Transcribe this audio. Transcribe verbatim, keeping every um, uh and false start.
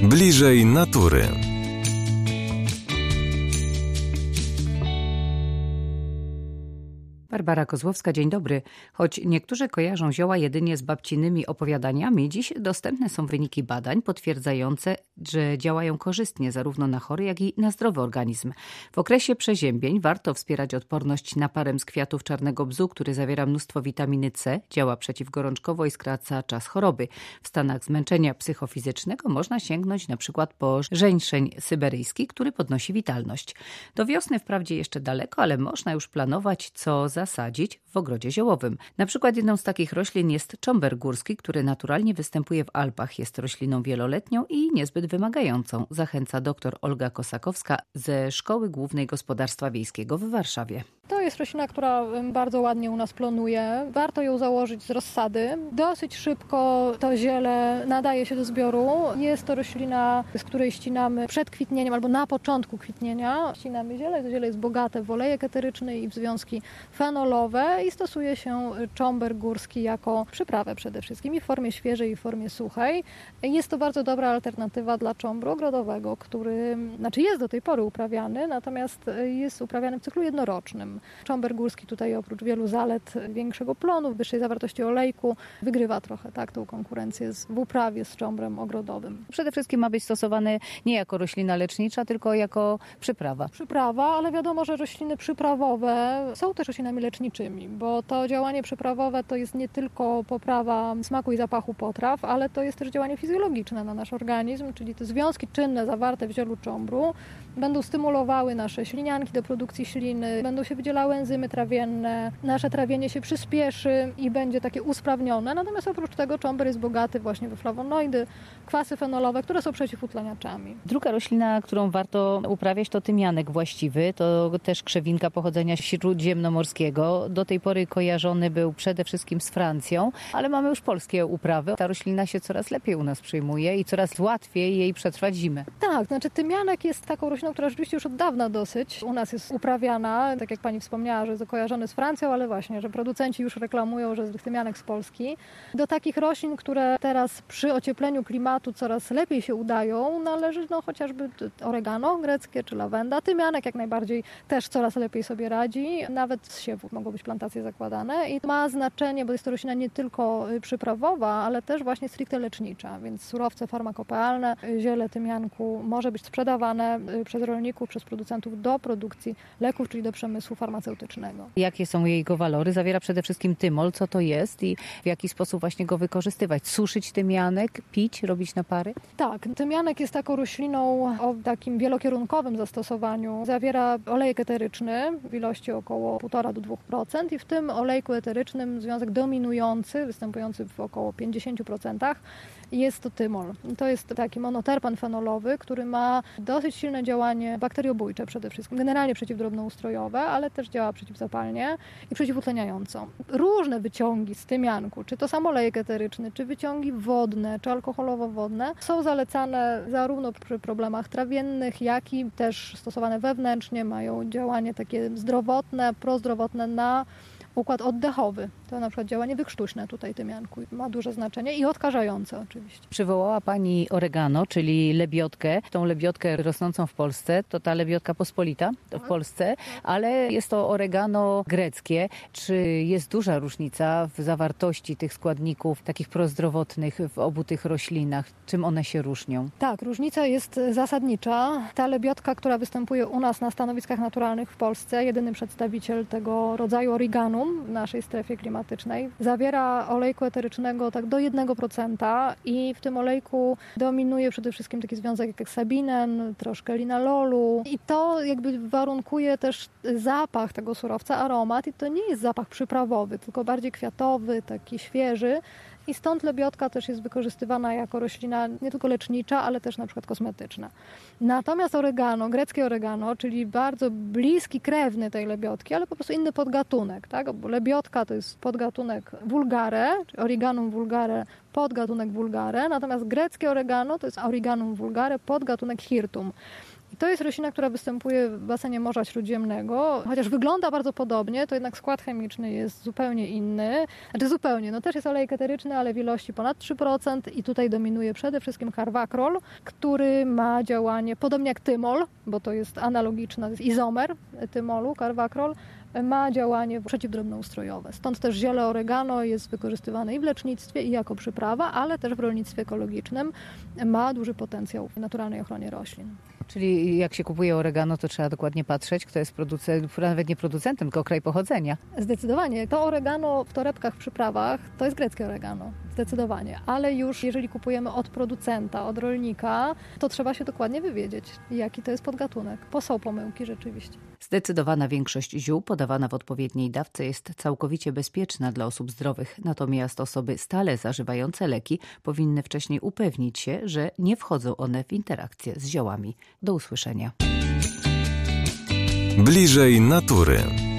Bliżej natury. Barbara Kozłowska, dzień dobry. Choć niektórzy kojarzą zioła jedynie z babcininymi opowiadaniami, dziś dostępne są wyniki badań potwierdzające, że działają korzystnie zarówno na chory, jak i na zdrowy organizm. W okresie przeziębień warto wspierać odporność naparem z kwiatów czarnego bzu, który zawiera mnóstwo witaminy C, działa przeciwgorączkowo i skraca czas choroby. W stanach zmęczenia psychofizycznego można sięgnąć na przykład po żeńszeń syberyjski, który podnosi witalność. Do wiosny wprawdzie jeszcze daleko, ale można już planować, co za zasadzić w ogrodzie ziołowym. Na przykład jedną z takich roślin jest czomber górski, który naturalnie występuje w Alpach. Jest rośliną wieloletnią i niezbyt wymagającą. Zachęca dr Olga Kosakowska ze Szkoły Głównej Gospodarstwa Wiejskiego w Warszawie. To jest roślina, która bardzo ładnie u nas plonuje. Warto ją założyć z rozsady. Dosyć szybko to ziele nadaje się do zbioru. Jest to roślina, z której ścinamy przed kwitnieniem albo na początku kwitnienia. Ścinamy ziele. To ziele jest bogate w olejek eteryczny i w związki fenolowe i stosuje się czomber górski jako przyprawę przede wszystkim i w formie świeżej i w formie suchej. Jest to bardzo dobra alternatywa dla czombru ogrodowego, który znaczy jest do tej pory uprawiany, natomiast jest uprawiany w cyklu jednorocznym. Czomber górski tutaj oprócz wielu zalet większego plonu, wyższej zawartości olejku wygrywa trochę tak tą konkurencję z, w uprawie z czombrem ogrodowym. Przede wszystkim ma być stosowany nie jako roślina lecznicza, tylko jako przyprawa. Przyprawa, ale wiadomo, że rośliny przyprawowe są też roślinami leczniczymi, bo to działanie przyprawowe to jest nie tylko poprawa smaku i zapachu potraw, ale to jest też działanie fizjologiczne na nasz organizm, czyli te związki czynne zawarte w zielu czombru będą stymulowały nasze ślinianki do produkcji śliny, będą się wydzielały enzymy trawienne, nasze trawienie się przyspieszy i będzie takie usprawnione. Natomiast oprócz tego czomber jest bogaty właśnie we flawonoidy, kwasy fenolowe, które są przeciwutleniaczami. Druga roślina, którą warto uprawiać, to tymianek właściwy. To też krzewinka pochodzenia śródziemnomorskiego. Do tej pory kojarzony był przede wszystkim z Francją, ale mamy już polskie uprawy. Ta roślina się coraz lepiej u nas przyjmuje i coraz łatwiej jej przetrwać zimę. Tak, znaczy tymianek jest taką rośliną, która rzeczywiście już od dawna dosyć u nas jest uprawiana. Tak jak pani wspomniała, że jest kojarzony z Francją, ale właśnie, że producenci już reklamują, że jest tymianek z Polski. Do takich roślin, które teraz przy ociepleniu klimatu coraz lepiej się udają, należy no, chociażby oregano greckie czy lawenda. Tymianek jak najbardziej też coraz lepiej sobie radzi. Nawet z siewów mogą być plantacje zakładane i ma znaczenie, bo jest to roślina nie tylko przyprawowa, ale też właśnie stricte lecznicza, więc surowce farmakopealne, ziele tymianku może być sprzedawane przez rolników, przez producentów do produkcji leków, czyli do przemysłu farmaceutycznego. Jakie są jego walory? Zawiera przede wszystkim tymol. Co to jest i w jaki sposób właśnie go wykorzystywać? Suszyć tymianek, pić, robić napary? Tak, tymianek jest taką rośliną o takim wielokierunkowym zastosowaniu. Zawiera olejek eteryczny w ilości około półtora do dwóch procent i w tym olejku eterycznym związek dominujący, występujący w około pięćdziesięciu procentach, jest to tymol. To jest taki monoterpan fenolowy, który ma dosyć silne działanie bakteriobójcze przede wszystkim, generalnie przeciwdrobnoustrojowe, ale też działa przeciwzapalnie i przeciwutleniająco. Różne wyciągi z tymianku, czy to sam olejek eteryczny, czy wyciągi wodne, czy alkoholowo-wodne, są zalecane zarówno przy problemach trawiennych, jak i też stosowane wewnętrznie, mają działanie takie zdrowotne, prozdrowotne na układ oddechowy. To na przykład działanie wykrztuśne tutaj tymianku ma duże znaczenie i odkażające oczywiście. Przywołała pani oregano, czyli lebiotkę. Tą lebiotkę rosnącą w Polsce, to ta lebiotka pospolita w Polsce, ale jest to oregano greckie. Czy jest duża różnica w zawartości tych składników takich prozdrowotnych w obu tych roślinach? Czym one się różnią? Tak, różnica jest zasadnicza. Ta lebiotka, która występuje u nas na stanowiskach naturalnych w Polsce, jedyny przedstawiciel tego rodzaju origanum w naszej strefie klimatycznej, zawiera olejku eterycznego tak do jednego procenta i w tym olejku dominuje przede wszystkim taki związek jak sabinen, troszkę linalolu i to jakby warunkuje też zapach tego surowca, aromat i to nie jest zapach przyprawowy, tylko bardziej kwiatowy, taki świeży. I stąd lebiotka też jest wykorzystywana jako roślina nie tylko lecznicza, ale też na przykład kosmetyczna. Natomiast oregano, greckie oregano, czyli bardzo bliski krewny tej lebiotki, ale po prostu inny podgatunek, tak? Bo lebiotka to jest podgatunek vulgare, czy Origanum vulgare, podgatunek vulgare, natomiast greckie oregano to jest Origanum vulgare, podgatunek hirtum. I To jest roślina, która występuje w basenie Morza Śródziemnego. Chociaż wygląda bardzo podobnie, to jednak skład chemiczny jest zupełnie inny. Znaczy zupełnie, no też jest olejek eteryczny, ale w ilości ponad trzy procent i tutaj dominuje przede wszystkim karwakrol, który ma działanie podobnie jak tymol, bo to jest analogiczny, to jest izomer tymolu, karwakrol, ma działanie przeciwdrobnoustrojowe. Stąd też ziele oregano jest wykorzystywane i w lecznictwie, i jako przyprawa, ale też w rolnictwie ekologicznym ma duży potencjał w naturalnej ochronie roślin. Czyli jak się kupuje oregano, to trzeba dokładnie patrzeć, kto jest producentem, nawet nie producentem, tylko kraj pochodzenia. Zdecydowanie. To oregano w torebkach, w przyprawach, to jest greckie oregano. Zdecydowanie. Ale już jeżeli kupujemy od producenta, od rolnika, to trzeba się dokładnie wywiedzieć, jaki to jest podgatunek. Bo są pomyłki rzeczywiście. Zdecydowana większość ziół podawana w odpowiedniej dawce jest całkowicie bezpieczna dla osób zdrowych. Natomiast osoby stale zażywające leki powinny wcześniej upewnić się, że nie wchodzą one w interakcję z ziołami. Do usłyszenia. Bliżej natury.